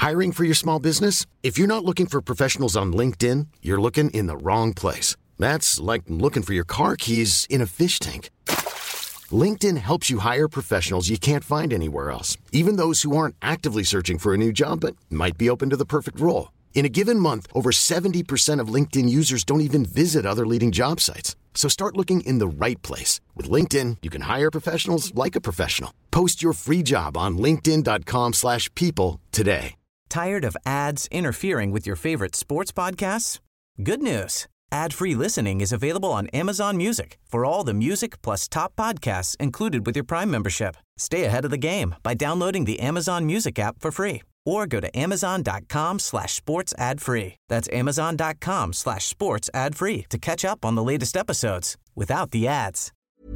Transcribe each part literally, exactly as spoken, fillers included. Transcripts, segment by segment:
Hiring for your small business? If you're not looking for professionals on LinkedIn, you're looking in the wrong place. That's like looking for your car keys in a fish tank. LinkedIn helps you hire professionals you can't find anywhere else, even those who aren't actively searching for a new job but might be open to the perfect role. In a given month, over seventy percent of LinkedIn users don't even visit other leading job sites. So start looking in the right place. With LinkedIn, you can hire professionals like a professional. Post your free job on linkedin.com slash people today. Tired of ads interfering with your favorite sports podcasts? Good news. Ad-free listening is available on Amazon Music for all the music plus top podcasts included with your Prime membership. Stay ahead of the game by downloading the Amazon Music app for free or go to amazon.com slash sports ad free. That's amazon.com slash sports ad free to catch up on the latest episodes without the ads.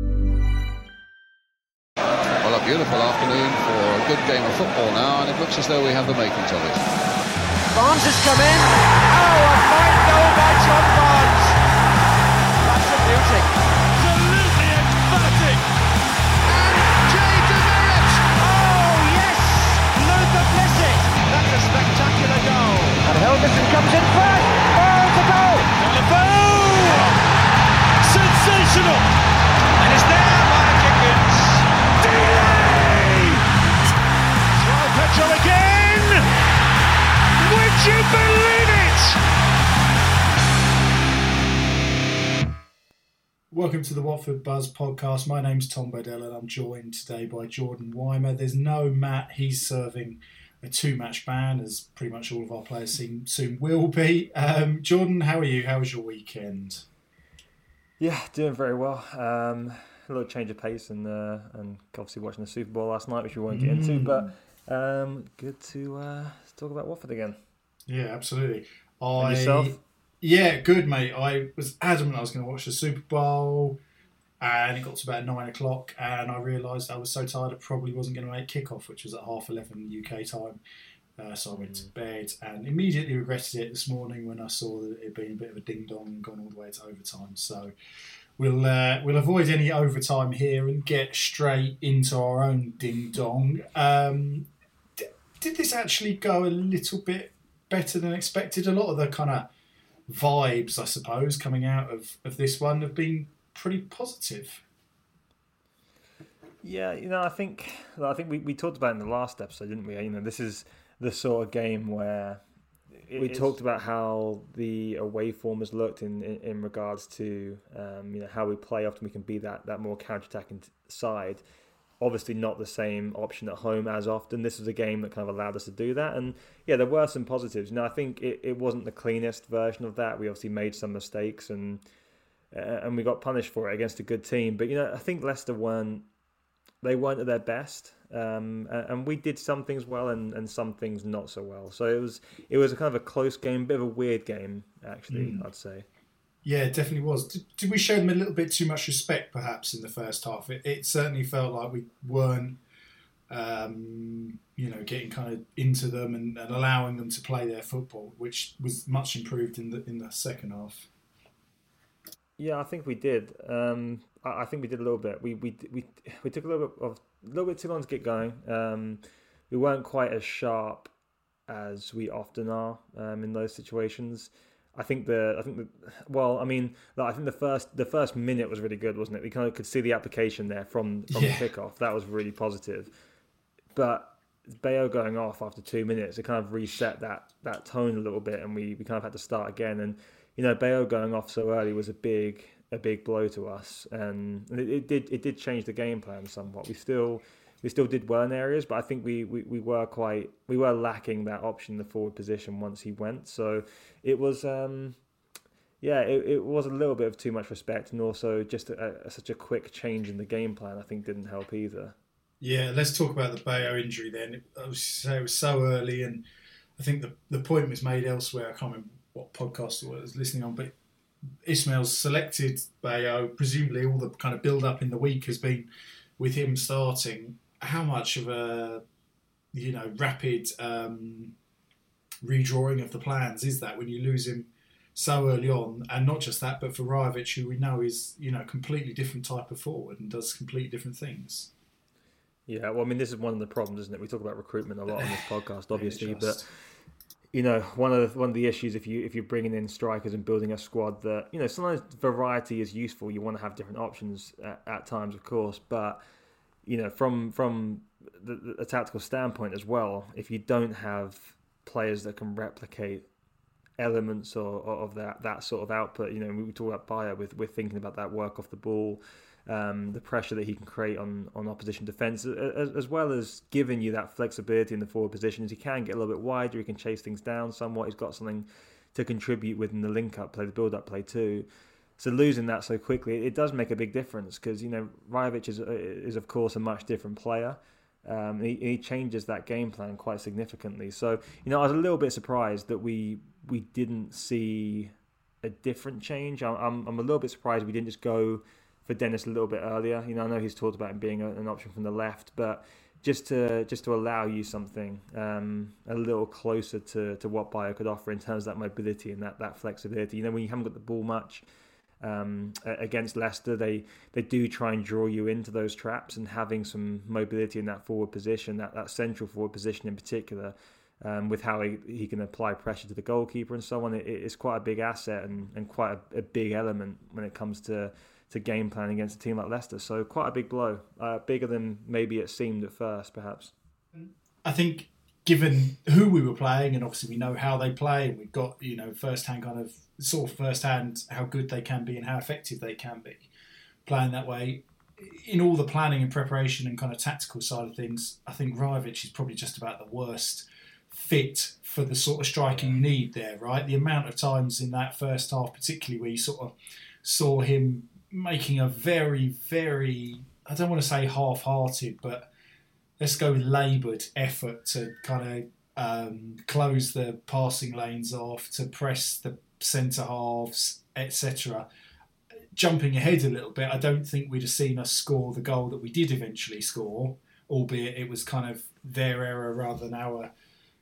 Well, a beautiful afternoon for a good game of football now, and it looks as though we have the makings of it. Barnes has come in. Oh, a fine goal by John Barnes. That's a beauty. Absolutely emphatic. And Jay Demerit. Oh, yes. Luther Blissett. That's a spectacular goal. And Helgeson comes in first. Oh, it's a goal. Boom! Sensational. And it's there by Dickens. Delay! Joao Pedro again. Would you believe it? Welcome to the Watford Buzz podcast. My name's Tom Bedell and I'm joined today by Jordan Weimer. There's no Matt. He's serving a two-match ban, as pretty much all of our players seem, soon will be. Um, Jordan, how are you? How was your weekend? Yeah, doing very well. Um, a little change of pace and uh, and obviously watching the Super Bowl last night, which we won't get into, but um, good to uh, talk about Watford again. Yeah, absolutely. And I yourself? Yeah, good, mate. I was adamant I was going to watch the Super Bowl, and it got to about nine o'clock, and I realised I was so tired I probably wasn't going to make kickoff, which was at half eleven U K time. Uh, so I went to bed and immediately regretted it this morning when I saw that it had been a bit of a ding-dong and gone all the way to overtime. So we'll uh, we'll avoid any overtime here and get straight into our own ding-dong. Um, d- did this actually go a little bit better than expected? A lot of the kind of vibes, I suppose, coming out of, of this one have been pretty positive. Yeah, you know, I think I think we, we talked about it in the last episode, didn't we? You know, this is the sort of game where it we is. talked about how the away form has looked in, in, in regards to um, you know, how we play. Often we can be that, that more counter-attacking side. Obviously not the same option at home as often. This was a game that kind of allowed us to do that. And yeah, there were some positives. You know, I think it, it wasn't the cleanest version of that. We obviously made some mistakes and uh, and we got punished for it against a good team. But, you know, I think Leicester weren't, they weren't at their best. Um, and we did some things well and, and some things not so well. So it was it was a kind of a close game, a bit of a weird game, actually, mm. I'd say. Yeah, it definitely was. Did, did we show them a little bit too much respect, perhaps, in the first half? It, it certainly felt like we weren't, um, you know, getting kind of into them and, and allowing them to play their football, which was much improved in the in the second half. Yeah, I think we did. Um, I, I think we did a little bit. We we we we took a little bit of a little bit too long to get going. Um, we weren't quite as sharp as we often are um, in those situations. I think the I think the well, I mean, I think the first the first minute was really good, wasn't it? We kind of could see the application there from from yeah. the kickoff. That was really positive. But Bayo going off after two minutes, it kind of reset that that tone a little bit, and we, we kind of had to start again. And you know, Bayo going off so early was a big a big blow to us, and it, it did it did change the game plan somewhat. We still we still did well in areas, but I think we, we, we were quite we were lacking that option in the forward position once he went. So it was um, yeah, it, it was a little bit of too much respect, and also just a, a, such a quick change in the game plan, I think, didn't help either. Yeah, let's talk about the Bayo injury then. It was, it was so early, and I think the the point was made elsewhere. I can't remember what podcast I was listening on, but Ismail's selected Bayo. Presumably all the kind of build-up in the week has been with him starting. How much of a, you know, rapid um, redrawing of the plans is that when you lose him so early on? And not just that, but for Rajovic, who we know is, you know, a completely different type of forward and does completely different things. Yeah, well, I mean, this is one of the problems, isn't it? We talk about recruitment a lot on this podcast, obviously, just... but you know, one of the one of the issues if you if you're bringing in strikers and building a squad that, you know, sometimes variety is useful. You want to have different options at, at times, of course, but you know, from from the, the, a tactical standpoint as well, if you don't have players that can replicate elements or, or of that that sort of output, you know, we talk about Bayer with we're thinking about that work off the ball. Um, the pressure that he can create on, on opposition defence, as, as well as giving you that flexibility in the forward positions. He can get a little bit wider, he can chase things down somewhat, he's got something to contribute within the link-up play, the build-up play too. So losing that so quickly, it does make a big difference, because, you know, Rajovic is, is of course a much different player. Um, he, he changes that game plan quite significantly. So, you know, I was a little bit surprised that we we didn't see a different change. I'm, I'm, I'm a little bit surprised we didn't just go for Dennis a little bit earlier. You know, I know he's talked about him being a, an option from the left, but just to just to allow you something um, a little closer to, to what Bayer could offer in terms of that mobility and that, that flexibility. You know, when you haven't got the ball much um, against Leicester, they they do try and draw you into those traps, and having some mobility in that forward position, that, that central forward position in particular, um, with how he, he can apply pressure to the goalkeeper and so on, it, it's quite a big asset and, and quite a, a big element when it comes to to game plan against a team like Leicester. So quite a big blow, uh, bigger than maybe it seemed at first, perhaps. I think given who we were playing, and obviously we know how they play, and we've got, you know, first-hand kind of, sort of first-hand how good they can be and how effective they can be playing that way. In all the planning and preparation and kind of tactical side of things, I think Rajovic is probably just about the worst fit for the sort of striker you need there, right? The amount of times in that first half, particularly where you sort of saw him making a very, very, I don't want to say half-hearted, but let's go with laboured effort to kind of um, close the passing lanes off, to press the centre halves, et cetera. Jumping ahead a little bit, I don't think we'd have seen us score the goal that we did eventually score, albeit it was kind of their error rather than our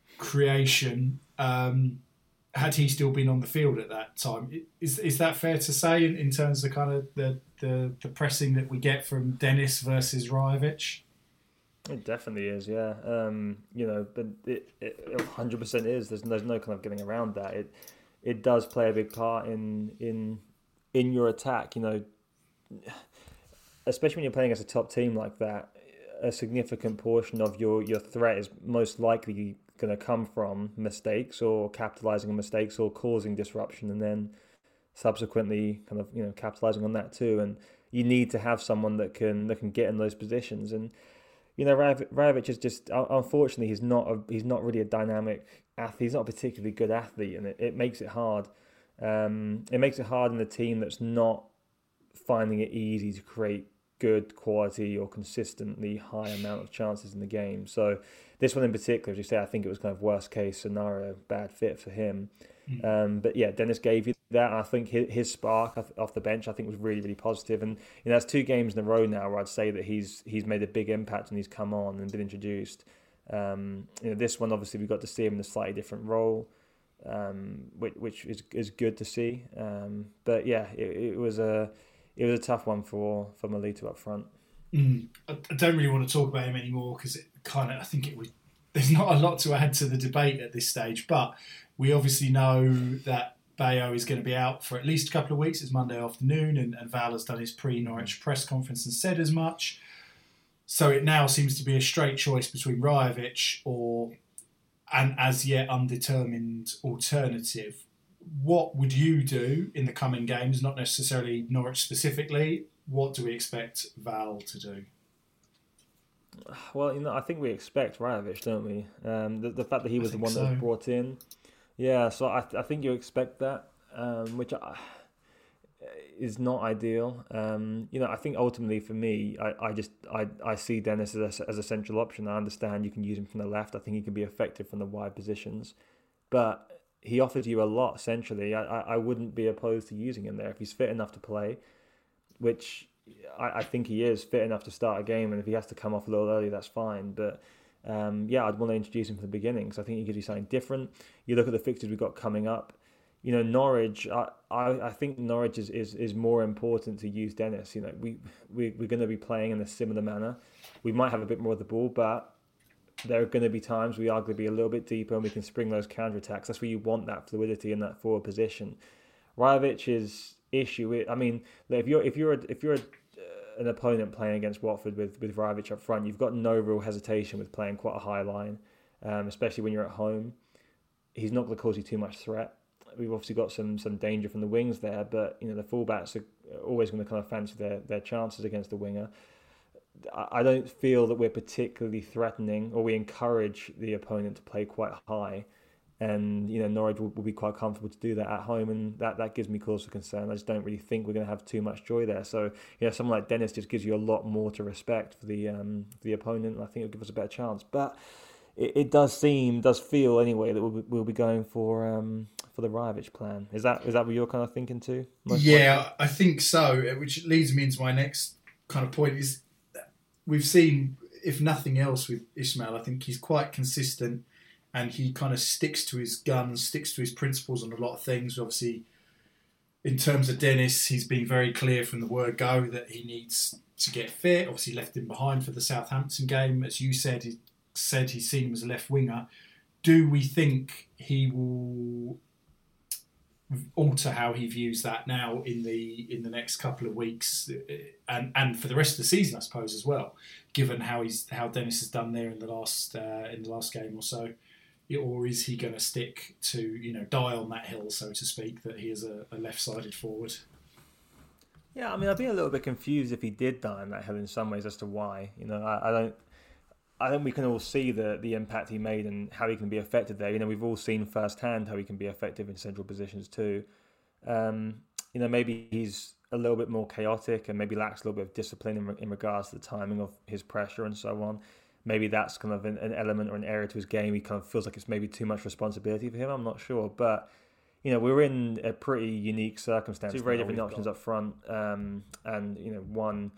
creation. Um, had he still been on the field at that time. Is is that fair to say in, in terms of kind of the, the, the pressing that we get from Dennis versus Rajovic? It definitely is, yeah. Um, you know, but it, it one hundred percent is. There's there's no kind of getting around that. It it does play a big part in in in your attack. You know, especially when you're playing as a top team like that, a significant portion of your, your threat is most likely going to come from mistakes or capitalising on mistakes or causing disruption, and then subsequently kind of, you know, capitalising on that too. And you need to have someone that can that can get in those positions. And you know, Rajovic is just, unfortunately, he's not a, he's not really a dynamic athlete. He's not a particularly good athlete, and it, it makes it hard. Um, it makes it hard in a team that's not finding it easy to create good quality or consistently high amount of chances in the game. So this one in particular, as you say, I think it was kind of worst case scenario, bad fit for him. Mm. Um, but yeah, Dennis gave you that. I think his, his spark off the bench, I think, was really, really positive. And you know, that's two games in a row now where I'd say that he's he's made a big impact and he's come on and been introduced. Um, you know, this one obviously we got to see him in a slightly different role, um, which which is is good to see. Um, but yeah, it, it was a it was a tough one for for Melito up front. Mm. I, I don't really want to talk about him anymore because it kind of I think it was there's not a lot to add to the debate at this stage, but we obviously know that Bayo is going to be out for at least a couple of weeks. It's Monday afternoon, and, and Val has done his pre-Norwich press conference and said as much. So it now seems to be a straight choice between Rajovic or an as yet undetermined alternative. What would you do in the coming games? Not necessarily Norwich specifically. What do we expect Val to do? Well, you know, I think we expect Rajovic, don't we? Um, the, the fact that he was the one so. that was brought in. Yeah, so I I think you expect that, um, which I, is not ideal. Um, you know, I think ultimately for me, I, I just I, I see Dennis as a, as a central option. I understand you can use him from the left. I think he can be effective from the wide positions, but he offers you a lot centrally. I, I, I wouldn't be opposed to using him there if he's fit enough to play, which I, I think he is fit enough to start a game. And if he has to come off a little early, that's fine. But Um, yeah, I'd want to introduce him from the beginning because I think he gives you something different. You look at the fixtures we've got coming up. you know, Norwich, I, I, I think Norwich is, is, is more important to use Dennis. You know, we, we, we're going to be playing in a similar manner. We might have a bit more of the ball, but there are going to be times we are going to be a little bit deeper and we can spring those counter-attacks. That's where you want that fluidity in that forward position. Rajovic's issue, I mean, if you're if you're a, if you're a, uh, an opponent playing against Watford with, with Rajovic up front, you've got no real hesitation with playing quite a high line, um, especially when you're at home. He's not going to cause you too much threat. We've obviously got some some danger from the wings there, but you know the fullbacks are always going to kind of fancy their, their chances against the winger. I don't feel that we're particularly threatening, or we encourage the opponent to play quite high, and you know Norwich will, will be quite comfortable to do that at home, and that, that gives me cause for concern. I just don't really think we're going to have too much joy there. So you know, someone like Dennis just gives you a lot more to respect for the um, for the opponent, and I think it'll give us a better chance. But it, it does seem, does feel anyway, that we'll be, we'll be going for um, for the Rajovic plan. Is that is that what you're kind of thinking too? Most yeah, likely? I think so. Which leads me into my next kind of point is we've seen, if nothing else, with Ismaël, I think he's quite consistent and he kind of sticks to his guns, sticks to his principles on a lot of things. Obviously, in terms of Dennis, he's been very clear from the word go that he needs to get fit. Obviously, left him behind for the Southampton game. As you said, he said he's seen him as a left winger. Do we think he will alter how he views that now in the in the next couple of weeks and and for the rest of the season, I suppose, as well, given how he's how Dennis has done there in the last uh, in the last game or so? Or is he going to stick to, you know, die on that hill, so to speak, that he is a, a left-sided forward? Yeah, I mean, I'd be a little bit confused if he did die on that hill in some ways as to why. You know, I, I don't I think we can all see the the impact he made and how he can be effective there. You know, we've all seen firsthand how he can be effective in central positions too. Um, you know, maybe he's a little bit more chaotic and maybe lacks a little bit of discipline in, in regards to the timing of his pressure and so on. Maybe that's kind of an, an element or an area to his game. He kind of feels like it's maybe too much responsibility for him. I'm not sure. But, you know, we're in a pretty unique circumstance. Two very different options got. up front. Um, and, you know, one...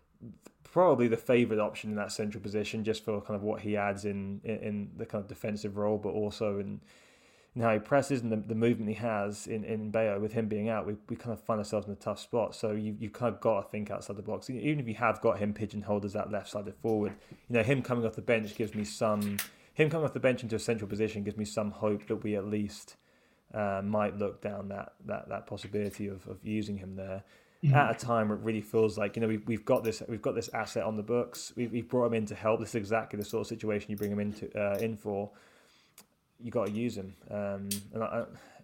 probably the favoured option in that central position, just for kind of what he adds in in, in the kind of defensive role, but also in, in how he presses and the, the movement he has in, in Bayo. With him being out, we, we kind of find ourselves in a tough spot. So you you kind of got to think outside the box. Even if you have got him pigeonholed as that left-sided forward, you know, him coming off the bench gives me some... Him coming off the bench into a central position gives me some hope that we at least uh, might look down that that, that possibility of, of using him there. Mm-hmm. At a time where it really feels like, you know, we've we've got this we've got this asset on the books. We've, we've brought him in to help. This is exactly the sort of situation you bring him into uh, in for. You got to use him, um, and I,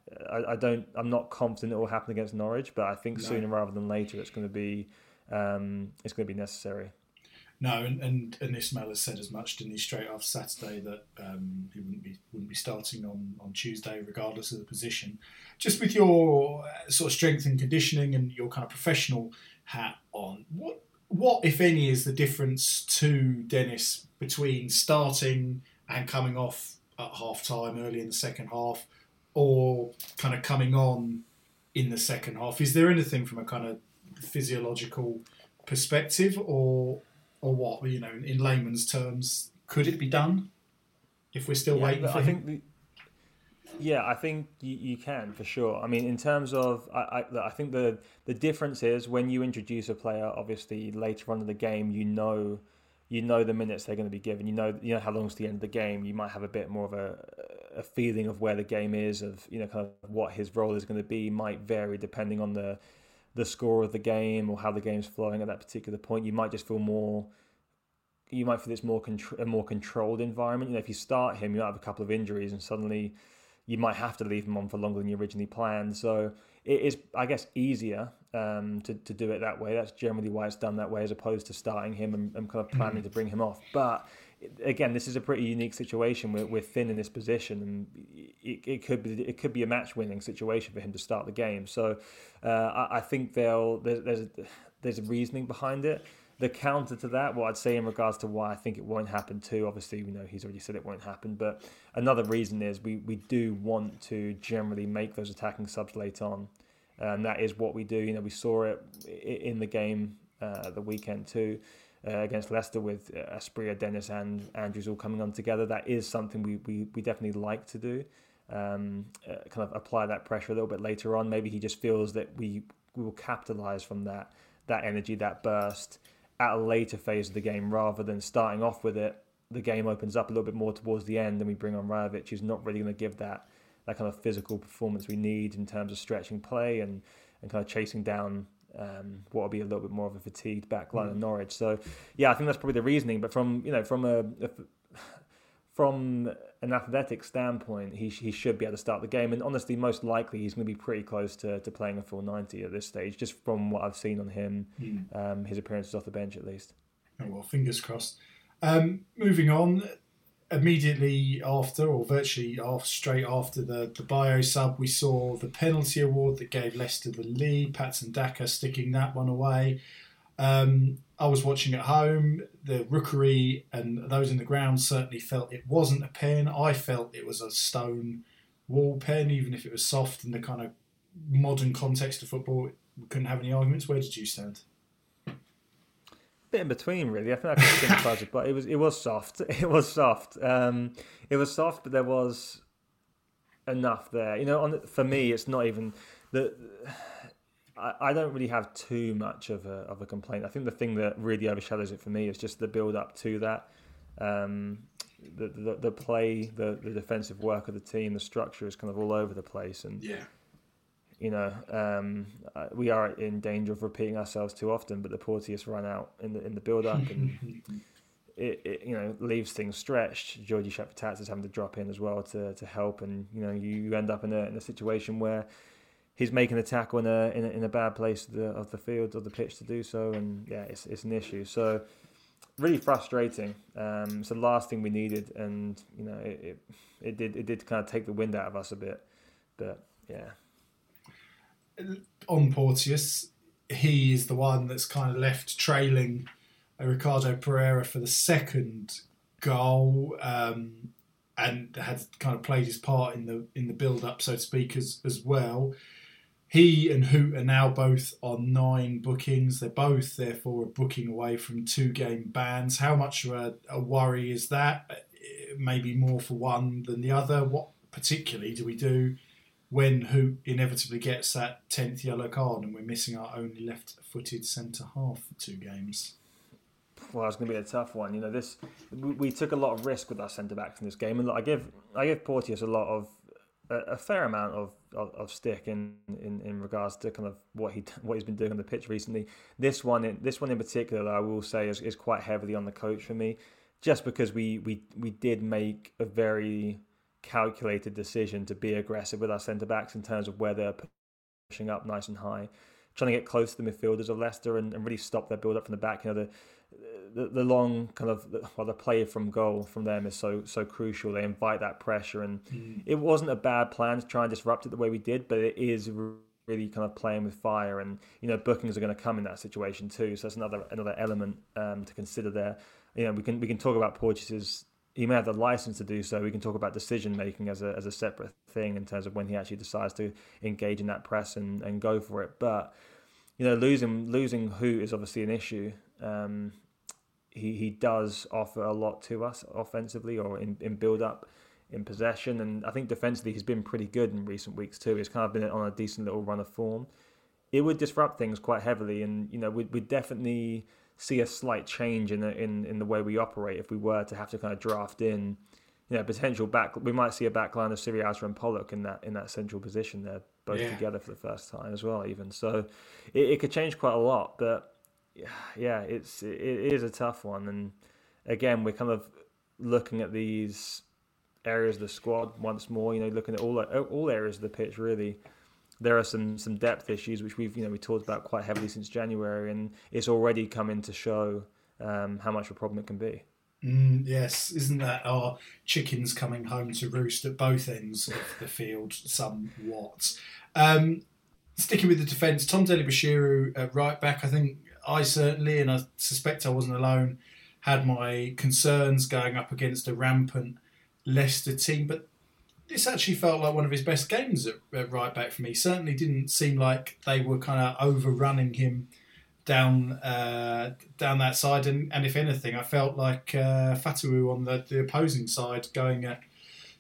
I I don't I'm not confident it will happen against Norwich, but I think no. sooner rather than later it's going to be um, it's going to be necessary. No, and, and, and Ismaël has said as much, didn't he, straight after Saturday, that um, he wouldn't be wouldn't be starting on, on Tuesday regardless of the position. Just with your sort of strength and conditioning and your kind of professional hat on, what what if any is the difference to Dennis between starting and coming off at half time early in the second half, or kind of coming on in the second half? Is there anything from a kind of physiological perspective, or or what, you know, in layman's terms, could it be done if we're still yeah, waiting for I him? think the, yeah, I think you, you can, for sure. I mean, in terms of, I, I, I think the the difference is when you introduce a player, obviously later on in the game, you know, you know the minutes they're going to be given. You know, you know how long's the end of the game. You might have a bit more of a a feeling of where the game is, of, you know, kind of what his role is going to be. Might vary depending on the the score of the game or how the game's flowing at that particular point. You might just feel more, you might feel it's more contr- a more controlled environment. You know, if you start him, you might have a couple of injuries and suddenly you might have to leave him on for longer than you originally planned. So it is, I guess, easier um, to, to do it that way. That's generally why it's done that way, as opposed to starting him and, and kind of planning to bring him off. But again, this is a pretty unique situation. We're, we're thin in this position, and it, it could be it could be a match-winning situation for him to start the game. So uh, I, I think they'll there's there's a, there's a reasoning behind it. The counter to that, what I'd say in regards to why I think it won't happen too, obviously, you know, he's already said it won't happen, but another reason is we, we do want to generally make those attacking subs late on. And that is what we do. You know, we saw it in the game uh, the weekend too, uh, against Leicester, with Asprilla, Dennis and Andrews all coming on together. That is something we, we, we definitely like to do. um, uh, kind of apply that pressure a little bit later on. Maybe he just feels that we, we will capitalise from that that energy, that burst at a later phase of the game rather than starting off with it. The game opens up a little bit more towards the end and we bring on Rajovic, who's not really going to give that that kind of physical performance we need in terms of stretching play and, and kind of chasing down um, what will be a little bit more of a fatigued backline mm. of Norwich. So, yeah, I think that's probably the reasoning. But from you know from a, a from an athletic standpoint, he he should be able to start the game. And honestly, most likely he's going to be pretty close to, to playing a full ninety at this stage, just from what I've seen on him, mm. um, his appearances off the bench at least. Oh, well, fingers crossed. Um, moving on, immediately after, or virtually after, straight after the, the bio sub, we saw the penalty award that gave Leicester the lead. Patson Daka sticking that one away. Um, I was watching at home. The rookery and those in the ground certainly felt it wasn't a pen. I felt it was a stone wall pen, even if it was soft in the kind of modern context of football. We couldn't have any arguments. Where did you stand? Bit in between, really. I think I could sympathise with, but it was it was soft. It was soft. Um, it was soft, but there was enough there. You know, on the, for me, it's not even the. I, I don't really have too much of a of a complaint. I think the thing that really overshadows it for me is just the build up to that, um, the, the the play, the the defensive work of the team, the structure is kind of all over the place, and yeah. You know, um, we are in danger of repeating ourselves too often. But the Porteous run out in the in the build up, and it, it you know leaves things stretched. Georgie Shapatats is having to drop in as well to, to help, and you know you, you end up in a in a situation where he's making a tackle in a in a, in a bad place of the of the field or the pitch to do so, and yeah, it's it's an issue. So really frustrating. Um, it's the last thing we needed, and you know it, it it did it did kind of take the wind out of us a bit, but yeah. On Porteous, he is the one that's kind of left trailing Ricardo Pereira for the second goal, um, and had kind of played his part in the in the build up, so to speak, as as well. He and Hoot are now both on nine bookings. They're both, therefore, a booking away from two game bans. How much of a, a worry is that? Maybe more for one than the other. What particularly do we do when Hoot inevitably gets that tenth yellow card and we're missing our only left-footed centre-half for two games? Well, it's going to be a tough one. You know, this we, we took a lot of risk with our centre-backs in this game, and look, I give I give Porteous a lot of a, a fair amount of, of, of stick in, in, in regards to kind of what he what he's been doing on the pitch recently. This one, in, this one in particular, I will say, is, is quite heavily on the coach for me, just because we we we did make a very calculated decision to be aggressive with our centre-backs in terms of where they're pushing up nice and high, trying to get close to the midfielders of Leicester and, and really stop their build-up from the back. You know, the the, the long kind of, well, the play from goal from them is so so crucial. They invite that pressure, and mm. it wasn't a bad plan to try and disrupt it the way we did, but it is really kind of playing with fire, and you know, bookings are going to come in that situation too. So that's another another element um, to consider there. You know, we can we can talk about Porteous's. He may have the license to do so. We can talk about decision making as a as a separate thing in terms of when he actually decides to engage in that press and, and go for it. But you know, losing losing Hoot is obviously an issue. Um, he he does offer a lot to us offensively or in, in build up, in possession, and I think defensively he's been pretty good in recent weeks too. He's kind of been on a decent little run of form. It would disrupt things quite heavily, and you know, we we definitely see a slight change in the in, in the way we operate if we were to have to kind of draft in, you know, potential back. We might see a backline of Siriasa and Pollock in that in that central position there, both yeah. together for the first time as well. Even so, it, it could change quite a lot. But yeah, it's it, it is a tough one. And again, we're kind of looking at these areas of the squad once more. You know, looking at all all areas of the pitch really. There are some, some depth issues which we've you know we talked about quite heavily since January, and it's already coming to show um, how much of a problem it can be. Mm, yes, isn't that our chickens coming home to roost at both ends of the field somewhat? Um, sticking with the defence, Tom Dele-Bashiru at right back. I think I certainly, and I suspect I wasn't alone, had my concerns going up against a rampant Leicester team, but this actually felt like one of his best games at, at right back for me. Certainly didn't seem like they were kind of overrunning him down uh, down that side. And, and if anything, I felt like uh, Fatawu on the, the opposing side going at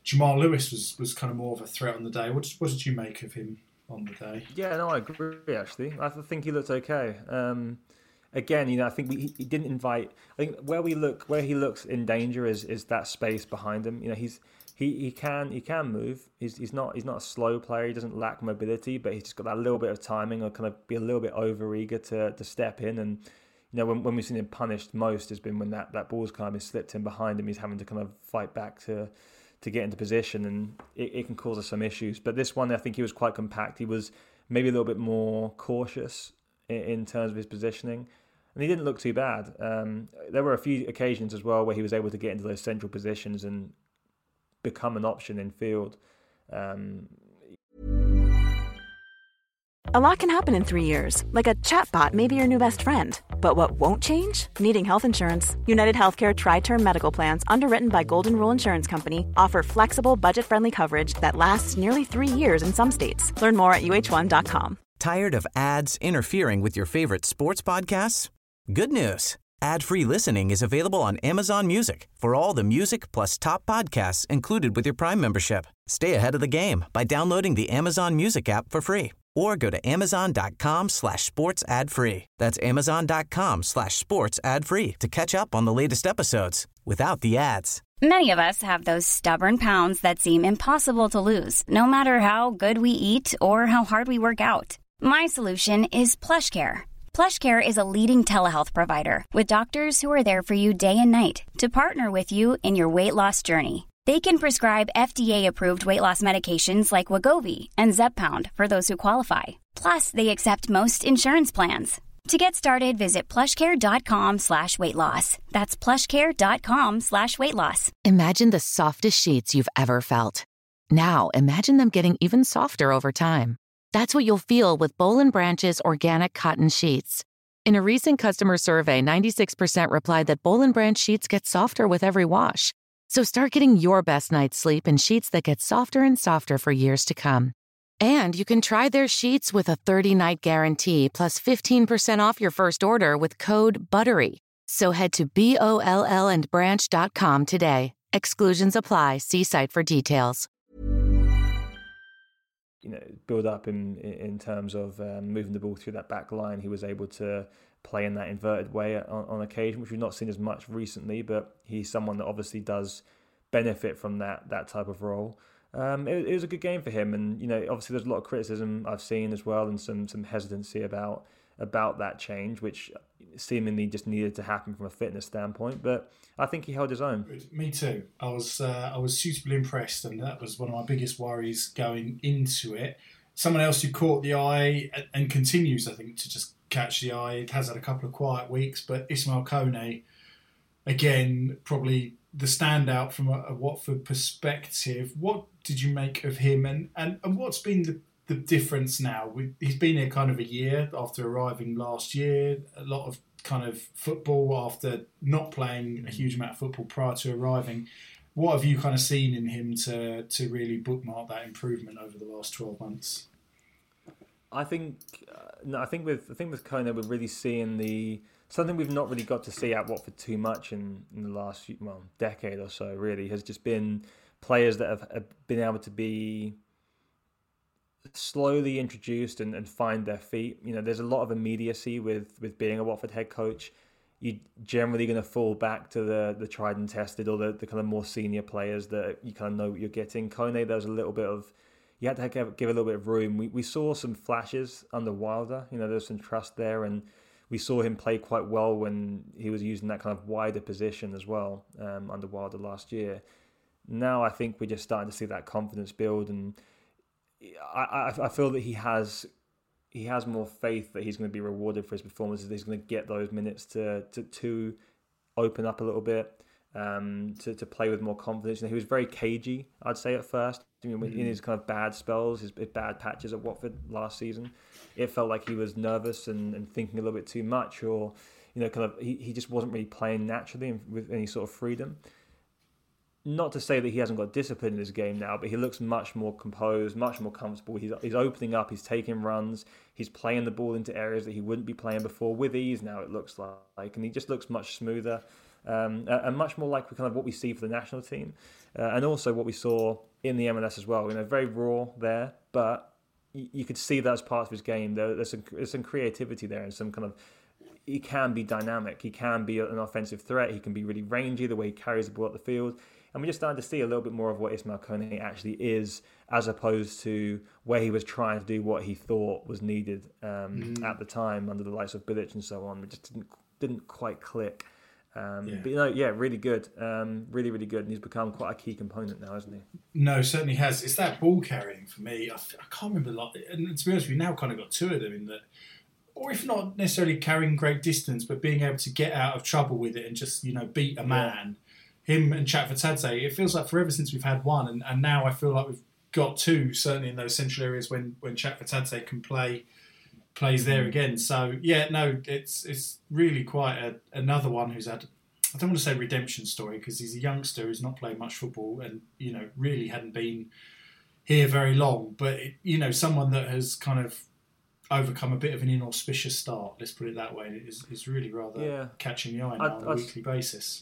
Jamal Lewis was, was kind of more of a threat on the day. What did, what did you make of him on the day? Yeah, no, I agree, actually. I think he looked okay. Um, again, you know, I think we, he didn't invite... I think where we look, where he looks in danger is is that space behind him. You know, he's he, he can he can move. He's he's not he's not a slow player. He doesn't lack mobility, but he's just got that little bit of timing, or kind of be a little bit over eager to to step in. And you know, when when we've seen him punished most has been when that, that ball's kind of slipped in behind him. He's having to kind of fight back to to get into position, and it, it can cause us some issues. But this one, I think he was quite compact. He was maybe a little bit more cautious in, in terms of his positioning. And he didn't look too bad. Um, there were a few occasions as well where he was able to get into those central positions and become an option in field. Um, a lot can happen in three years, like a chatbot may be your new best friend. But what won't change? Needing health insurance. United Healthcare Tri-Term Medical Plans, underwritten by Golden Rule Insurance Company, offer flexible, budget-friendly coverage that lasts nearly three years in some states. Learn more at U H one dot com. Tired of ads interfering with your favorite sports podcasts? Good news. Ad-free listening is available on Amazon Music for all the music plus top podcasts included with your Prime membership. Stay ahead of the game by downloading the Amazon Music app for free or go to amazon.com slash sports ad free. That's amazon.com slash sports ad free to catch up on the latest episodes without the ads. Many of us have those stubborn pounds that seem impossible to lose, no matter how good we eat or how hard we work out. My solution is PlushCare. PlushCare is a leading telehealth provider with doctors who are there for you day and night to partner with you in your weight loss journey. They can prescribe F D A-approved weight loss medications like Wegovy and Zepbound for those who qualify. Plus, they accept most insurance plans. To get started, visit plushcare.com slash weight loss. That's plushcare.com slash weight loss. Imagine the softest sheets you've ever felt. Now, imagine them getting even softer over time. That's what you'll feel with Boll and Branch's organic cotton sheets. In a recent customer survey, ninety-six percent replied that Boll and Branch sheets get softer with every wash. So start getting your best night's sleep in sheets that get softer and softer for years to come. And you can try their sheets with a thirty-night guarantee plus fifteen percent off your first order with code BUTTERY. So head to B O L L and branch dot com today. Exclusions apply. See site for details. You know, build up in in terms of um, moving the ball through that back line. He was able to play in that inverted way on, on occasion, which we've not seen as much recently, but he's someone that obviously does benefit from that that type of role. Um, it, it was a good game for him, and you know, obviously there's a lot of criticism I've seen as well, and some some hesitancy about about that change, which seemingly just needed to happen from a fitness standpoint. But I think he held his own. Me too. I was uh, I was suitably impressed, and that was one of my biggest worries going into it. Someone else who caught the eye and, and continues, I think, to just catch the eye. It has had a couple of quiet weeks, but Ismail Kone, again, probably the standout from a, a Watford perspective. What did you make of him, and, and, and what's been the, the difference now? We, he's been here kind of a year after arriving last year, a lot of kind of football after not playing a huge amount of football prior to arriving. What have you kind of seen in him to to really bookmark that improvement over the last twelve months? I think, uh, no, I think with I think with Kone, we're really seeing the something we've not really got to see at Watford too much in, in the last well decade or so. Really, has just been players that have, have been able to be slowly introduced and, and find their feet. You know, there's a lot of immediacy with with being a Watford head coach. You're generally going to fall back to the the tried and tested, or the, the kind of more senior players that you kind of know what you're getting. Kone, there's a little bit of, you had to give, give a little bit of room. We we saw some flashes under Wilder. You know, there's some trust there, and we saw him play quite well when he was using that kind of wider position as well um, under Wilder last year. Now I think we're just starting to see that confidence build, and I I, I feel that he has. He has more faith that he's going to be rewarded for his performances. He's going to get those minutes to to, to open up a little bit, um, to, to play with more confidence. And he was very cagey, I'd say, at first. I mean, mm-hmm. In his kind of bad spells, his bad patches at Watford last season, it felt like he was nervous and, and thinking a little bit too much, or you know, kind of he, he just wasn't really playing naturally and with any sort of freedom. Not to say that he hasn't got discipline in his game now, but he looks much more composed, much more comfortable. He's he's opening up, he's taking runs, he's playing the ball into areas that he wouldn't be playing before with ease now, it looks like. And he just looks much smoother. um, and much more like kind of what we see for the national team, uh, and also what we saw in the M L S as well. You know, very raw there, but you, you could see that as part of his game. There, there's some there's some creativity there and some kind of. He can be dynamic. He can be an offensive threat. He can be really rangy the way he carries the ball up the field. And we're just starting to see a little bit more of what Ismail Kone actually is, as opposed to where he was trying to do what he thought was needed um, mm. at the time under the likes of Bilic and so on. It just didn't didn't quite click. Um, yeah. But you know, yeah, really good, um, really, really good, and he's become quite a key component now, hasn't he? No, certainly has. It's that ball carrying for me. I, I can't remember a lot, and to be honest, we now kind of got two of them in that. Or if not necessarily carrying great distance, but being able to get out of trouble with it and just, you know, beat a man. Yeah. Him and Chakvetadze, it feels like forever since we've had one, and, and now I feel like we've got two, certainly in those central areas when, when Chakvetadze can play, plays there again. So, yeah, no, it's it's really quite a, another one who's had, I don't want to say redemption story, because he's a youngster who's not played much football and, you know, really hadn't been here very long. But, it, you know, someone that has kind of overcome a bit of an inauspicious start, let's put it that way, and it is, is really rather yeah. catching the eye now I'd, on a I'd, weekly basis.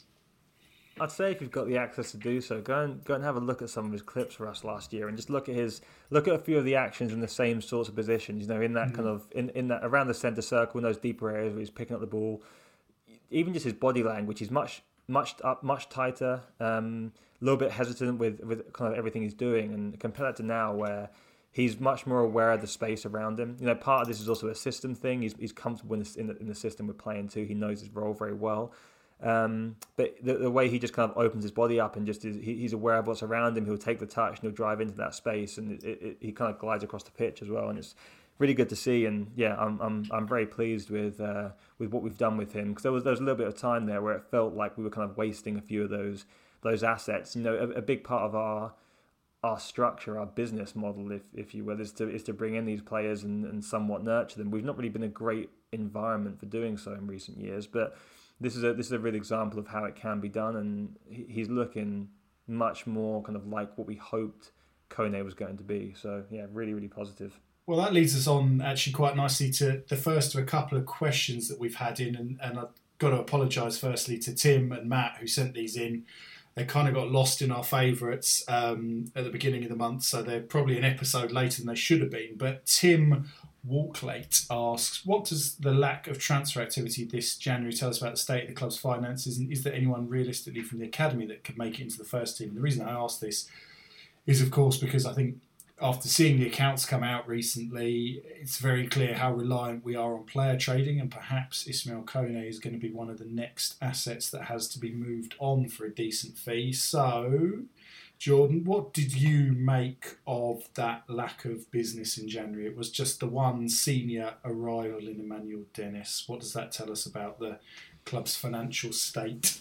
I'd say if you've got the access to do so, go and go and have a look at some of his clips for us last year, and just look at his look at a few of the actions in the same sorts of positions. You know, in that mm. kind of in, in that around the centre circle, in those deeper areas where he's picking up the ball. Even just his body language, he's much much up, much tighter, um, a little bit hesitant with with kind of everything he's doing, and compare that to now where he's much more aware of the space around him. You know, part of this is also a system thing. He's he's comfortable in the, in the, in the system we're playing too. He knows his role very well. Um, but the, the way he just kind of opens his body up and just is, he, he's aware of what's around him. He'll take the touch and he'll drive into that space, and it, it, he kind of glides across the pitch as well. And it's really good to see. And yeah, I'm I'm I'm very pleased with uh, with what we've done with him, because there was there was a little bit of time there where it felt like we were kind of wasting a few of those those assets. You know, a, a big part of our our structure, our business model, if if you will, is to is to bring in these players and, and somewhat nurture them. We've not really been a great environment for doing so in recent years, but this is a this is a real example of how it can be done, and he's looking much more kind of like what we hoped Kone was going to be. So yeah, really, really positive. Well, that leads us on actually quite nicely to the first of a couple of questions that we've had in, and, and I've got to apologise firstly to Tim and Matt who sent these in. They kind of got lost in our favourites um, at the beginning of the month, so they're probably an episode later than they should have been. But Tim Walklate asks, what does the lack of transfer activity this January tell us about the state of the club's finances, and is there anyone realistically from the academy that could make it into the first team? And the reason I ask this is, of course, because I think after seeing the accounts come out recently, it's very clear how reliant we are on player trading, and perhaps Ismail Kone is going to be one of the next assets that has to be moved on for a decent fee. So, Jordan, what did you make of that lack of business in January? It was just the one senior arrival in Emmanuel Dennis. What does that tell us about the club's financial state?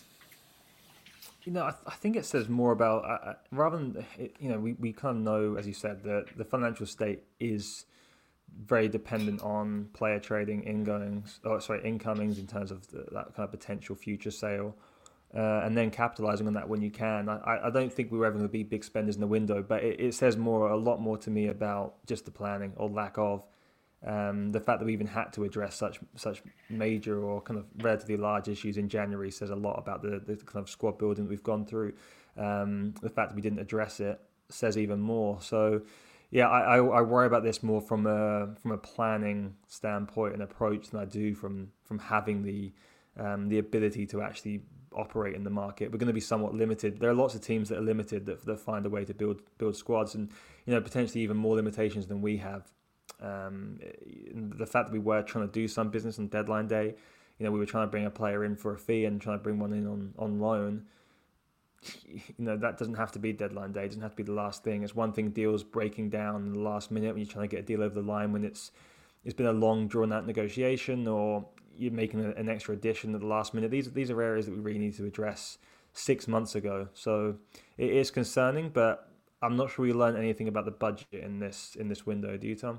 You know, I, th- I think it says more about, uh, rather than, you know, we, we kind of know, as you said, that the financial state is very dependent on player trading, ingoings, or sorry, incomings in terms of the, that kind of potential future sale, uh, and then capitalising on that when you can. I, I don't think we were ever going to be big spenders in the window, but it, it says more, a lot more to me about just the planning or lack of. Um, the fact that we even had to address such such major or kind of relatively large issues in January says a lot about the, the kind of squad building that we've gone through. Um, the fact that we didn't address it says even more. So, yeah, I, I, I worry about this more from a from a planning standpoint and approach than I do from from having the um, the ability to actually operate in the market. We're going to be somewhat limited. There are lots of teams that are limited that, that find a way to build build squads, and you know potentially even more limitations than we have. Um, the fact that we were trying to do some business on deadline day, you know, we were trying to bring a player in for a fee and trying to bring one in on, on loan. You know, that doesn't have to be deadline day. It doesn't have to be the last thing. It's one thing deals breaking down in the last minute when you're trying to get a deal over the line when it's it's been a long drawn out negotiation, or you're making an extra addition at the last minute. These these are areas that we really need to address six months ago. So it is concerning, but I'm not sure we learned anything about the budget in this in this window. Do you, Tom?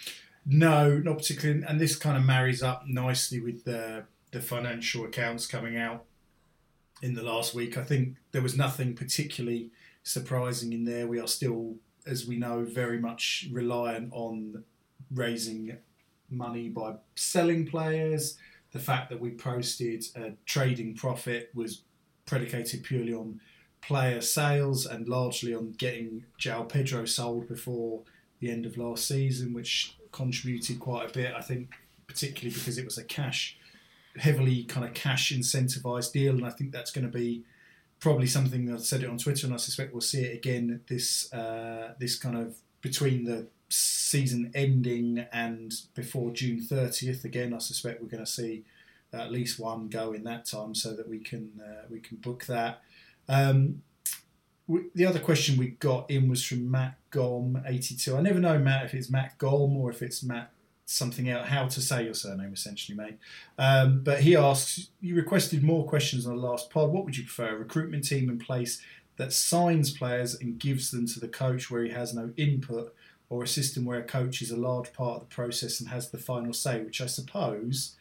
No, not particularly. And this kind of marries up nicely with the the financial accounts coming out in the last week. I think there was nothing particularly surprising in there. We are still, as we know, very much reliant on raising money by selling players. The fact that we posted a trading profit was predicated purely on player sales and largely on getting João Pedro sold before the end of last season, which contributed quite a bit, I think, particularly because it was a cash, heavily kind of cash incentivized deal. And I think that's going to be probably something, I said it on Twitter, and I suspect we'll see it again this uh, this kind of between the season ending and before June thirtieth. Again, I suspect we're going to see at least one go in that time, so that we can uh, we can book that. Um, we, the other question we got in was from Matt Gom eighty-two. I never know, Matt, if it's Matt Gom or if it's Matt something else, how to say your surname, essentially, mate. Um, but he asks, you requested more questions on the last pod. What would you prefer, a recruitment team in place that signs players and gives them to the coach where he has no input, or a system where a coach is a large part of the process and has the final say, which I suppose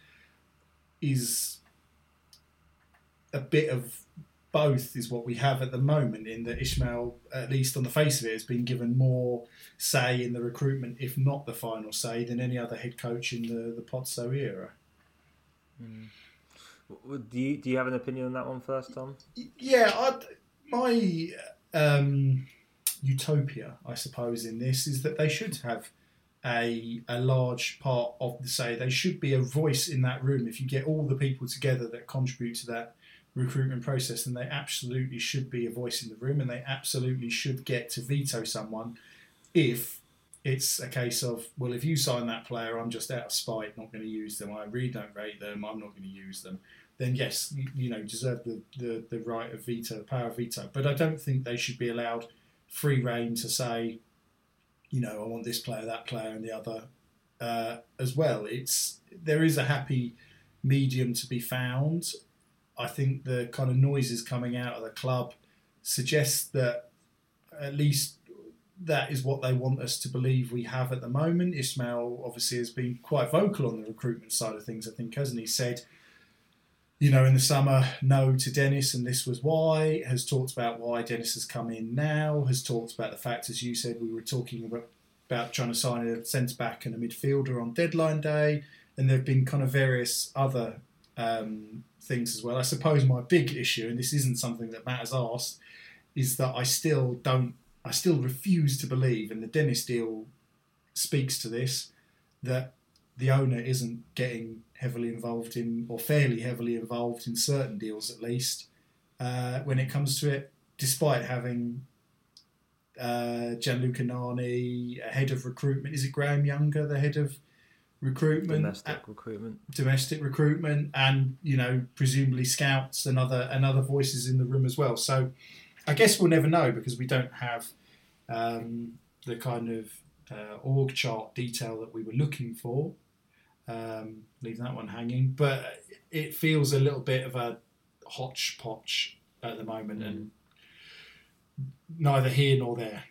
is a bit of both is what we have at the moment, in that Ismaël, at least on the face of it, has been given more say in the recruitment, if not the final say, than any other head coach in the, the Pozzo era. Mm. Do you do you have an opinion on that one first, Tom? Yeah, I'd, my um, utopia, I suppose, in this is that they should have a a large part of the say. They should be a voice in that room. If you get all the people together that contribute to that recruitment process, then they absolutely should be a voice in the room, and they absolutely should get to veto someone if it's a case of, well, if you sign that player, I'm just out of spite not going to use them, I really don't rate them, I'm not going to use them, then yes, you, you know, deserve the, the, the right of veto, power of veto. But I don't think they should be allowed free rein to say, you know, I want this player, that player, and the other uh, as well. It's there is a happy medium to be found. I think the kind of noises coming out of the club suggest that at least that is what they want us to believe we have at the moment. Ismaël obviously has been quite vocal on the recruitment side of things, I think, hasn't he? Said, you know, in the summer, no to Dennis, and this was why, has talked about why Dennis has come in now, has talked about the fact, as you said, we were talking about, about trying to sign a centre-back and a midfielder on deadline day, and there have been kind of various other um, things as well. I suppose my big issue, and this isn't something that Matt has asked, is that I still don't, I still refuse to believe, and the Dennis deal speaks to this, that the owner isn't getting heavily involved in, or fairly heavily involved in certain deals at least, uh, when it comes to it, despite having uh, Gianluca Nani, a head of recruitment. Is it Graham Younger, the head of recruitment? Domestic uh, recruitment. Domestic recruitment, and, you know, presumably scouts and other, and other voices in the room as well. So I guess we'll never know, because we don't have um, the kind of uh, org chart detail that we were looking for. Um, leave that one hanging, but it feels a little bit of a hodgepodge at the moment, and neither here nor there.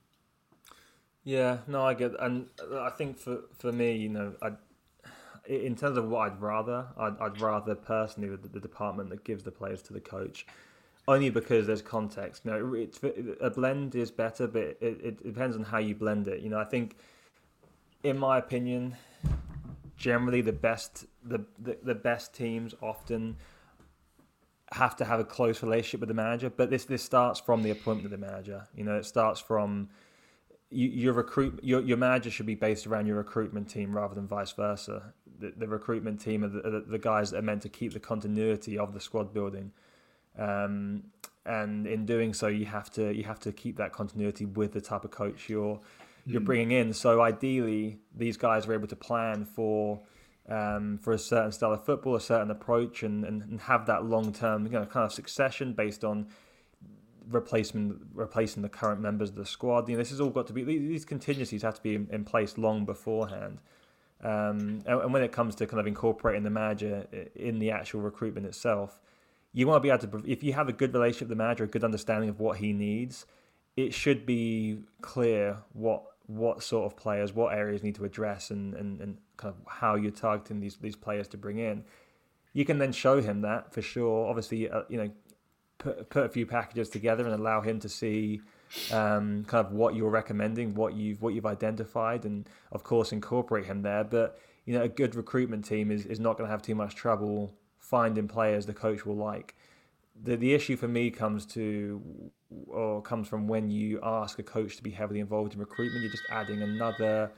Yeah, no, I get, and I think for, for me, you know, I, in terms of what I'd rather, I'd, I'd rather personally the, the department that gives the players to the coach, only because there's context. You know, it's, a blend is better, but it, it depends on how you blend it. You know, I think, in my opinion, generally the best the, the, the best teams often have to have a close relationship with the manager, but this this starts from the appointment of the manager. You know, it starts from you, your recruit your your manager should be based around your recruitment team rather than vice versa. The, the recruitment team are the, are the guys that are meant to keep the continuity of the squad building, um, and in doing so, you have to you have to keep that continuity with the type of coach you're you're bringing in. So ideally, these guys are able to plan for um, for a certain style of football, a certain approach, and, and, and have that long-term, you know, kind of succession based on replacement, replacing the current members of the squad. You know, this has all got to be, these contingencies have to be in, in place long beforehand. Um, and, and when it comes to kind of incorporating the manager in the actual recruitment itself, you want to be able to, if you have a good relationship with the manager, a good understanding of what he needs, it should be clear what what sort of players, what areas need to address, and, and, and kind of how you're targeting these these players to bring in. You can then show him that for sure. Obviously, uh, you know, put put a few packages together and allow him to see um, kind of what you're recommending, what you've what you've identified, and of course incorporate him there. But you know, a good recruitment team is, is not going to have too much trouble finding players the coach will like. the the issue for me comes to or comes from when you ask a coach to be heavily involved in recruitment. You're just adding another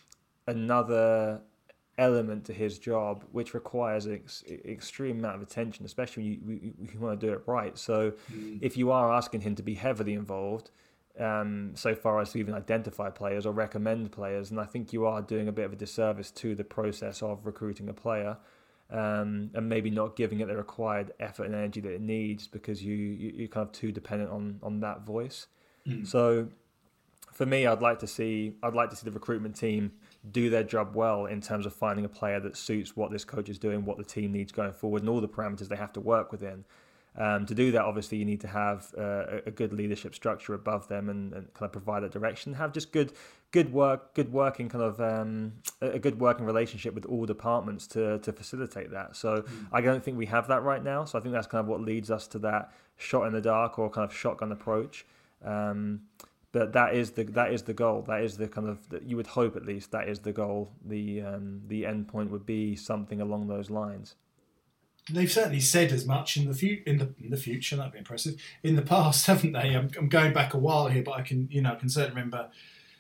another element to his job, which requires an ex- extreme amount of attention, especially when you, you, you want to do it right. So mm. if you are asking him to be heavily involved, um, so far as to even identify players or recommend players, and I think you are doing a bit of a disservice to the process of recruiting a player, um, and maybe not giving it the required effort and energy that it needs because you, you, you're kind of too dependent on, on that voice. Mm. So for me, I'd like to see I'd like to see the recruitment team do their job well in terms of finding a player that suits what this coach is doing, what the team needs going forward, and all the parameters they have to work within. Um, to do that, obviously, you need to have uh, a good leadership structure above them and, and kind of provide that direction. Have just good, good work, good working kind of um, a good working relationship with all departments to to facilitate that. So mm. I don't think we have that right now. So I think that's kind of what leads us to that shot in the dark or kind of shotgun approach. Um, But that is the that is the goal. That is the kind of you would hope at least that is the goal. The um, the end point would be something along those lines. They've certainly said as much in the fu- in the in the future. That'd be impressive. In the past, haven't they? I'm, I'm going back a while here, but I can you know I can certainly remember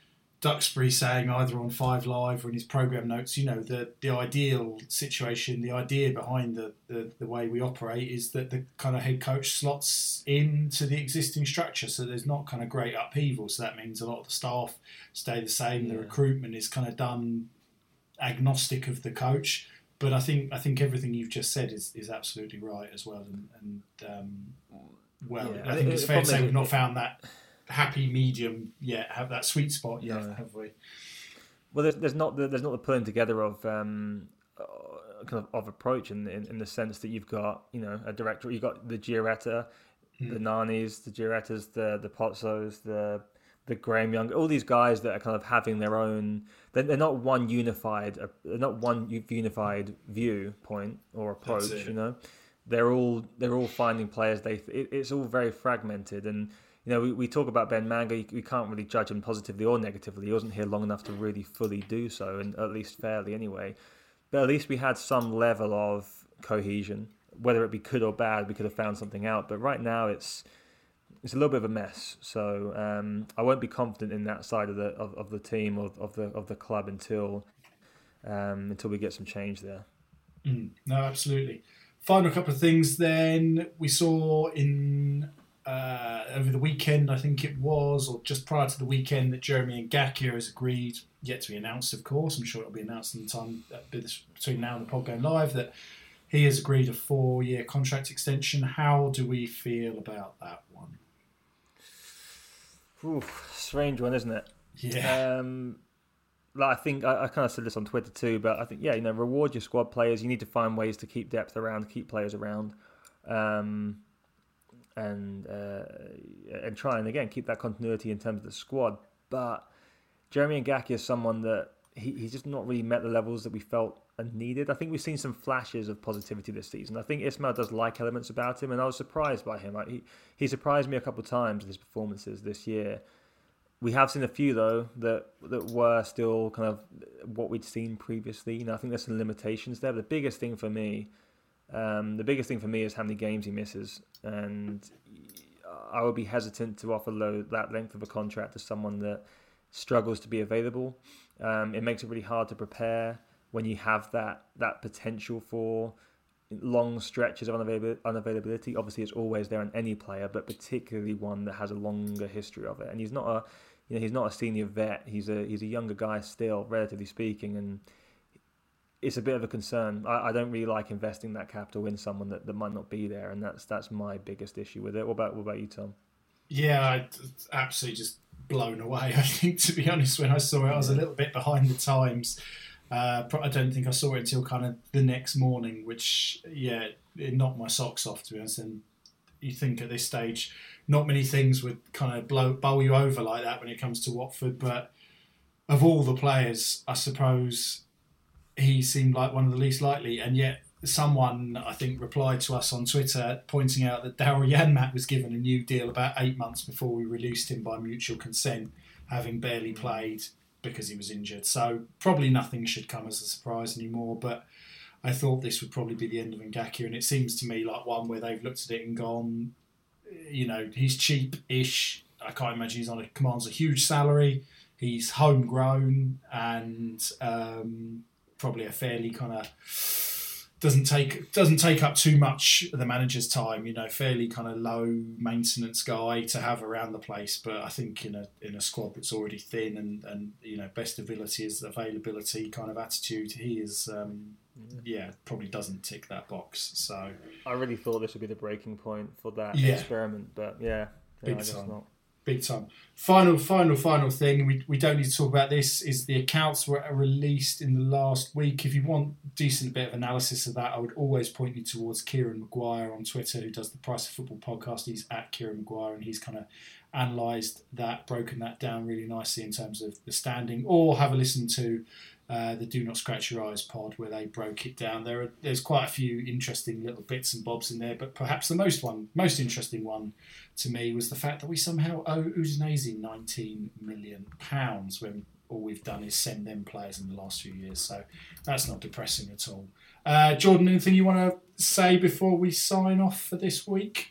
Duxbury saying either on Five Live or in his program notes, you know, the the ideal situation, the idea behind the, the, the way we operate is that the kind of head coach slots into the existing structure, so there's not kind of great upheaval. So that means a lot of the staff stay the same. Yeah. The recruitment is kind of done agnostic of the coach. But I think I think everything you've just said is, is absolutely right as well. And, and um, well, yeah, I think it's fair to say we've not found that happy medium yet, have that sweet spot yet, no. have we? Well, there's, there's not the, there's not the pulling together of um, uh, kind of, of approach in, in in the sense that you've got you know a director, you've got the Gioretta, mm. the Nanis, the Girettas, the the Pozzos, the the Graham Young, all these guys that are kind of having their own. They're, they're not one unified, they're not one unified viewpoint or approach. You know, they're all they're all finding players. They it, it's all very fragmented and. You know, we, we talk about Ben Manga, we can't really judge him positively or negatively. He wasn't here long enough to really fully do so, and at least fairly anyway. But at least we had some level of cohesion. Whether it be good or bad, we could have found something out. But right now, it's it's a little bit of a mess. So um, I won't be confident in that side of the of, of the team or of the of the club until um, until we get some change there. Mm, no, absolutely. Final couple of things. Then we saw in. Uh, over the weekend, I think it was, or just prior to the weekend, that Jeremy Ngakia has agreed, yet to be announced, of course. I'm sure it'll be announced in the time between now and the pod going live, that he has agreed a four-year contract extension. How do we feel about that one? Oof, strange one, isn't it? Yeah. Um, like I think I, I kind of said this on Twitter too, but I think yeah, you know, reward your squad players. You need to find ways to keep depth around, keep players around. Um, And uh, and try and again keep that continuity in terms of the squad, but Jeremy Ngakia is someone that he, he's just not really met the levels that we felt are needed. I think we've seen some flashes of positivity this season. I think Ismail does like elements about him, and I was surprised by him. He he surprised me a couple of times with his performances this year. We have seen a few though that that were still kind of what we'd seen previously. You know, I think there's some limitations there. But the biggest thing for me. Um, the biggest thing for me is how many games he misses, and I would be hesitant to offer low, that length of a contract to someone that struggles to be available. Um, it makes it really hard to prepare when you have that that potential for long stretches of unavail- unavailability. Obviously, it's always there on any player, but particularly one that has a longer history of it. And he's not a, you know, he's not a senior vet. He's a he's a younger guy still, relatively speaking, and. It's a bit of a concern. I, I don't really like investing that capital in someone that, that might not be there, and that's that's my biggest issue with it. What about what about you, Tom? Yeah, I absolutely just blown away. I think, to be honest, when I saw it, I was a little bit behind the times. Uh, I don't think I saw it until kind of the next morning, which yeah, it knocked my socks off, to be honest. And you think at this stage, not many things would kind of blow bowl you over like that when it comes to Watford. But of all the players, I suppose. He seemed like one of the least likely, and yet someone, I think, replied to us on Twitter pointing out that Daryl Janmaat was given a new deal about eight months before we released him by mutual consent, having barely played because he was injured. So probably nothing should come as a surprise anymore. But I thought this would probably be the end of Ngakia, and it seems to me like one where they've looked at it and gone, you know, he's cheap-ish. I can't imagine he's on a commands a huge salary. He's homegrown and um, probably a fairly kind of doesn't take doesn't take up too much of the manager's time. You know, fairly kind of low maintenance guy to have around the place. But I think in a in a squad that's already thin and, and you know best ability is availability kind of attitude, he is um, yeah probably doesn't tick that box. So I really thought this would be the breaking point for that yeah. experiment, but yeah, yeah big I guess time. not. Big time. Final, final, final thing. We we don't need to talk about this. Is the accounts were released in the last week. If you want a decent bit of analysis of that, I would always point you towards Kieran Maguire on Twitter, who does the Price of Football podcast. He's at Kieran Maguire, and he's kind of analysed that, broken that down really nicely in terms of the standing. Or have a listen to uh, the Do Not Scratch Your Eyes pod, where they broke it down. There are there's quite a few interesting little bits and bobs in there, but perhaps the most one, most interesting one to me was the fact that we somehow owe Udinese nineteen million pounds when all we've done is send them players in the last few years. So that's not depressing at all. Uh, Jordan, anything you want to say before we sign off for this week?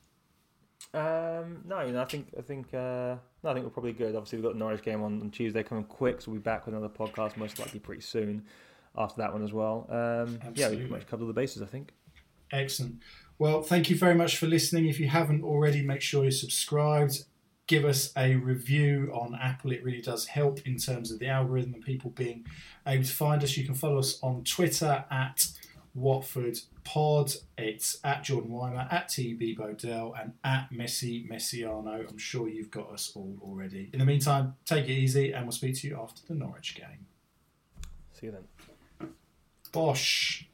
Um, no, you know, I think I think uh, no, I think we're probably good. Obviously, we've got the Norwich game on, on Tuesday coming quick, so we'll be back with another podcast most likely pretty soon after that one as well. Um, yeah, we pretty much covered all the bases, I think. Excellent. Well, thank you very much for listening. If you haven't already, make sure you're subscribed. Give us a review on Apple. It really does help in terms of the algorithm and people being able to find us. You can follow us on Twitter at Watford Pod. It's at Jordan Weimer, at T B Bodell, and at Messi Messiano. I'm sure you've got us all already. In the meantime, take it easy, and we'll speak to you after the Norwich game. See you then. Bosh.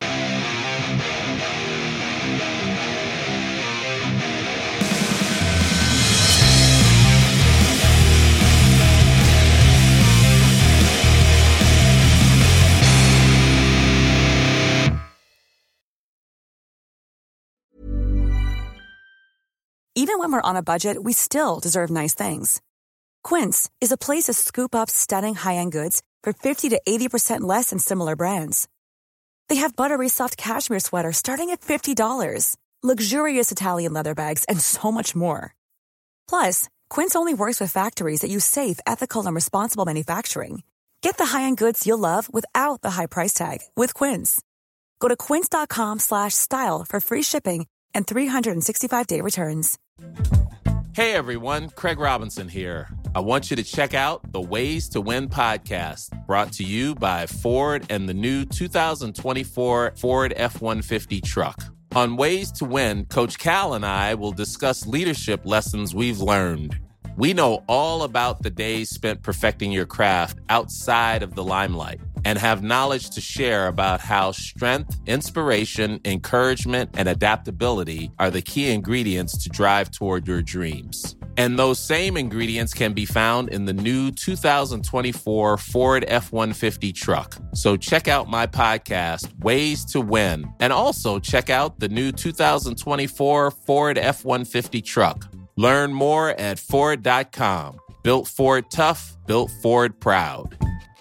Even when we're on a budget, we still deserve nice things. Quince is a place to scoop up stunning high-end goods for fifty to eighty percent less than similar brands. They have buttery soft cashmere sweaters starting at fifty dollars, luxurious Italian leather bags, and so much more. Plus, Quince only works with factories that use safe, ethical, and responsible manufacturing. Get the high-end goods you'll love without the high price tag with Quince. Go to quince.com slash style for free shipping and three sixty-five day returns. Hey everyone, Craig Robinson here. I want you to check out the Ways to Win podcast, brought to you by Ford and the new two thousand twenty-four Ford F one fifty truck. On Ways to Win, Coach Cal and I will discuss leadership lessons we've learned. We know all about the days spent perfecting your craft outside of the limelight and have knowledge to share about how strength, inspiration, encouragement, and adaptability are the key ingredients to drive toward your dreams. And those same ingredients can be found in the new two thousand twenty-four Ford F one fifty truck. So check out my podcast, Ways to Win, and also check out the new two thousand twenty-four Ford F one fifty truck. Learn more at Ford dot com. Built Ford tough, built Ford proud.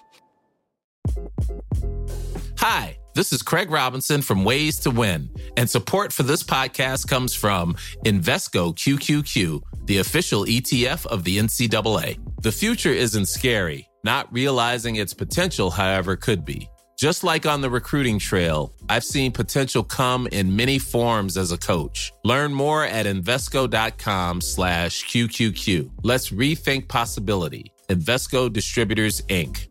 Hi, this is Craig Robinson from Ways to Win, and support for this podcast comes from Invesco Q Q Q, the official E T F of the N C double A. The future isn't scary. Not realizing its potential, however, could be. Just like on the recruiting trail, I've seen potential come in many forms as a coach. Learn more at Invesco.com slash QQQ. Let's rethink possibility. Invesco Distributors, Incorporated.